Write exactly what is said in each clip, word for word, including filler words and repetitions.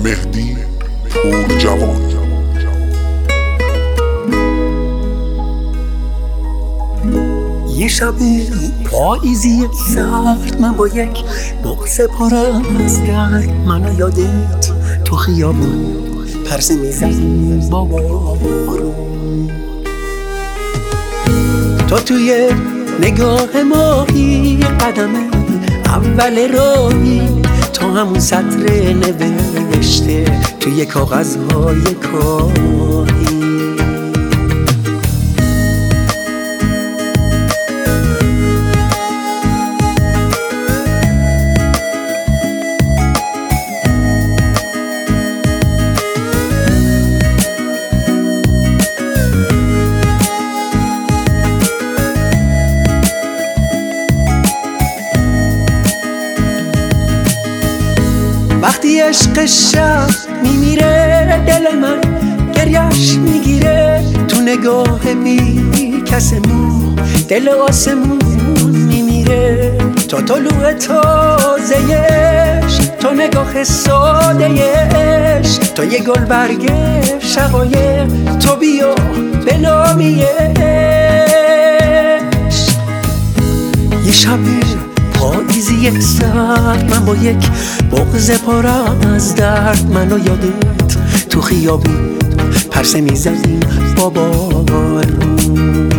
مهدی پورجوان. یه شب پاییزی سرد من با یک بغض پر از درد منو یادت تو خیابون پرسه میزنی با بارون. تو توی نگاه ماهی قدم اول راهی، تو همون سطر نوشته توی کاغذهای کاهی. وقتی عشق شب میمیره دل من گریش میگیره، تو نگاه بی کس مو دل آسمون میمیره. تا طلوع تازهش، تو نگاه سادهش، تو یه گل برگ شقایق، تو بیا به نامیش. یه شب پاییزی سرد من با یک بغض پر از درد منو یادت تو خیابون پرسه میزدیم با بارون.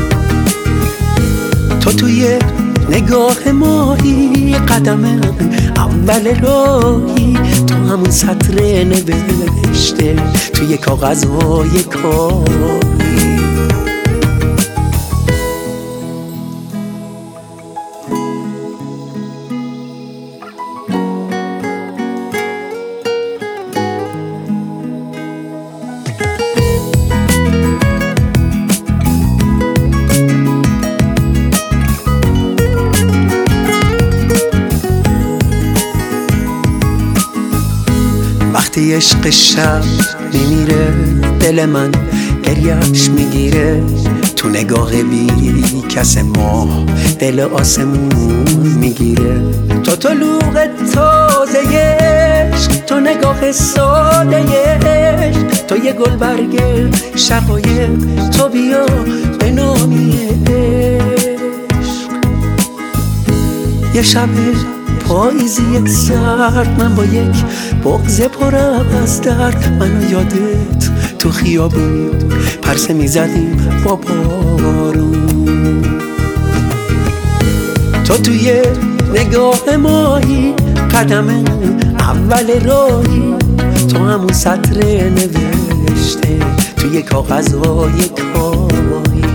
تو توی نگاه ماهی قدم اول راهی، تو همون سطر نوشته توی کاغذهای کاهی. وقتی عشق شب میمیره دل من گریش میگیره، تو نگاه بی کس ماه دل آسمون میگیره. تو طلوع تازهش، تو نگاه سادهش، تو یه گل برگ شقایق، تو بیا به نامی عشق. یه شب پاییزی سرد من با یک بغض پر از درد منو یادت تو خیابون پرسه میزدیم با بارون. تو توی نگاه ماهی قدم اول راهی، تو همون سطر نوشته توی کاغذهای کاهی.